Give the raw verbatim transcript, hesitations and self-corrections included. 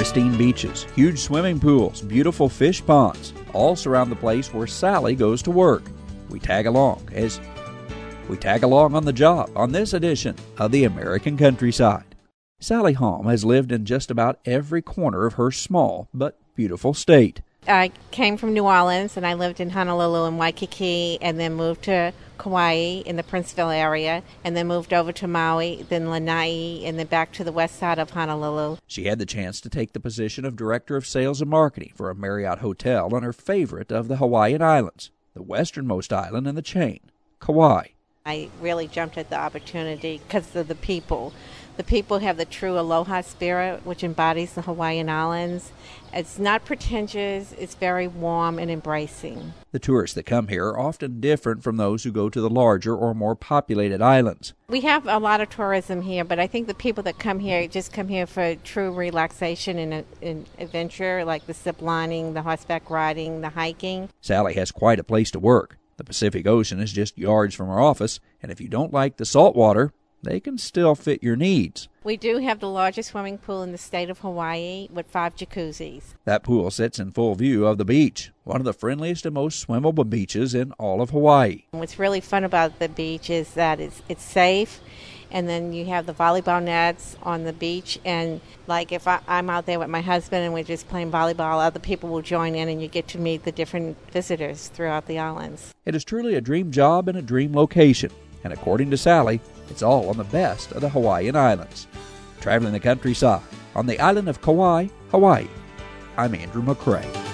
Pristine beaches, huge swimming pools, beautiful fish ponds, all surround the place where Sally goes to work. We tag along as we tag along on the job on this edition of the American Countryside. Sally Halm has lived in just about every corner of her small but beautiful state. I came from New Orleans, and I lived in Honolulu and Waikiki, and then moved to Kauai in the Princeville area, and then moved over to Maui, then Lanai, and then back to the west side of Honolulu. She had the chance to take the position of Director of Sales and Marketing for a Marriott hotel on her favorite of the Hawaiian Islands, the westernmost island in the chain, Kauai. I really jumped at the opportunity because of the people. The people have the true aloha spirit, which embodies the Hawaiian Islands. It's not pretentious, it's very warm and embracing. The tourists that come here are often different from those who go to the larger or more populated islands. We have a lot of tourism here, but I think the people that come here just come here for true relaxation and, and adventure, like the zip lining, the horseback riding, the hiking. Sally has quite a place to work. The Pacific Ocean is just yards from her office, and if you don't like the salt water, they can still fit your needs. We do have the largest swimming pool in the state of Hawaii with five jacuzzis. That pool sits in full view of the beach, one of the friendliest and most swimmable beaches in all of Hawaii. What's really fun about the beach is that it's, it's safe, and then you have the volleyball nets on the beach, and like if I, I'm out there with my husband and we're just playing volleyball, other people will join in and you get to meet the different visitors throughout the islands. It is truly a dream job and a dream location, and according to Sally, it's all on the best of the Hawaiian Islands. Traveling the countryside on the island of Kauai, Hawaii, I'm Andrew McCrae.